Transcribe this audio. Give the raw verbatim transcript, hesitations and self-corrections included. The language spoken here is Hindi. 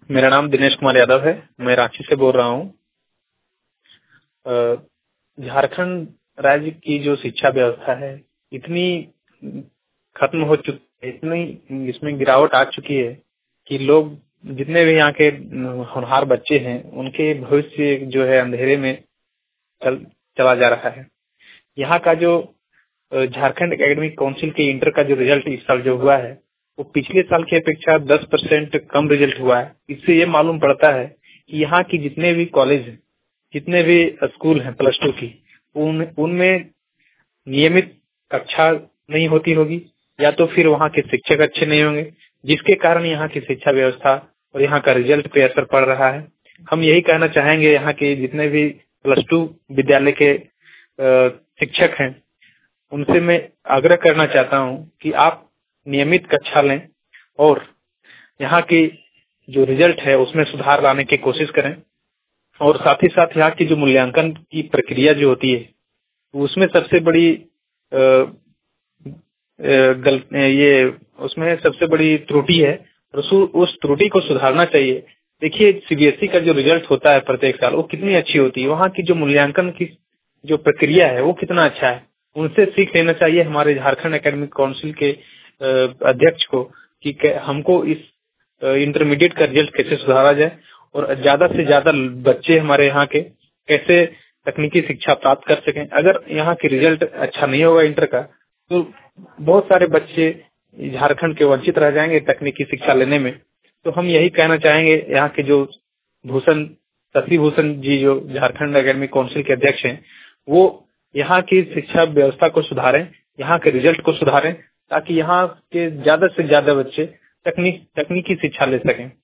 मेरा नाम दिनेश कुमार यादव है। मैं रांची से बोल रहा हूँ। झारखंड राज्य की जो शिक्षा व्यवस्था है इतनी खत्म हो चुकी है, इतनी इसमें गिरावट आ चुकी है कि लोग जितने भी यहाँ के होनहार बच्चे हैं उनके भविष्य जो है अंधेरे में चल चला जा रहा है। यहाँ का जो झारखंड एकेडमिक काउंसिल के इंटर का जो रिजल्ट इस साल जो हुआ है वो पिछले साल की अपेक्षा दस परसेंट कम रिजल्ट हुआ है। इससे ये मालूम पड़ता है कि यहाँ की जितने भी कॉलेज हैं, जितने भी स्कूल हैं प्लस टू की, उन उनमें नियमित कक्षा नहीं होती होगी या तो फिर वहाँ के शिक्षक अच्छे नहीं होंगे, जिसके कारण यहाँ की शिक्षा व्यवस्था और यहाँ का रिजल्ट पे असर पड़ रहा है। हम यही कहना चाहेंगे यहाँ के जितने भी प्लस टू विद्यालय के शिक्षक हैं उनसे मैं आग्रह करना चाहता हूँ कि आप नियमित कक्षा लें और यहाँ की जो रिजल्ट है उसमें सुधार लाने की कोशिश करें। और साथ ही साथ यहाँ की जो मूल्यांकन की प्रक्रिया जो होती है उसमें सबसे बड़ी गल ये उसमें सबसे बड़ी त्रुटि है और उस त्रुटि को सुधारना चाहिए। देखिए सीबीएसई का जो रिजल्ट होता है प्रत्येक साल वो कितनी अच्छी होती है, वहाँ की जो मूल्यांकन की जो प्रक्रिया है वो कितना अच्छा है। उनसे सीख लेना चाहिए हमारे झारखंड एकेडमिक काउंसिल के अध्यक्ष को कि हमको इस इंटरमीडिएट का रिजल्ट कैसे सुधारा जाए और ज्यादा से ज्यादा बच्चे हमारे यहाँ के कैसे तकनीकी शिक्षा प्राप्त कर सकें। अगर यहाँ की रिजल्ट अच्छा नहीं होगा इंटर का तो बहुत सारे बच्चे झारखंड के वंचित रह जाएंगे तकनीकी शिक्षा लेने में। तो हम यही कहना चाहेंगे यहाँ के जो भूषण शशि भूषण जी जो झारखंड एकेडमिक काउंसिल के अध्यक्ष हैं वो यहाँ की शिक्षा व्यवस्था को सुधारें, यहाँ के रिजल्ट को सुधारें ताकि यहाँ के ज्यादा से ज्यादा बच्चे तकनीक तकनीकी शिक्षा ले सकें।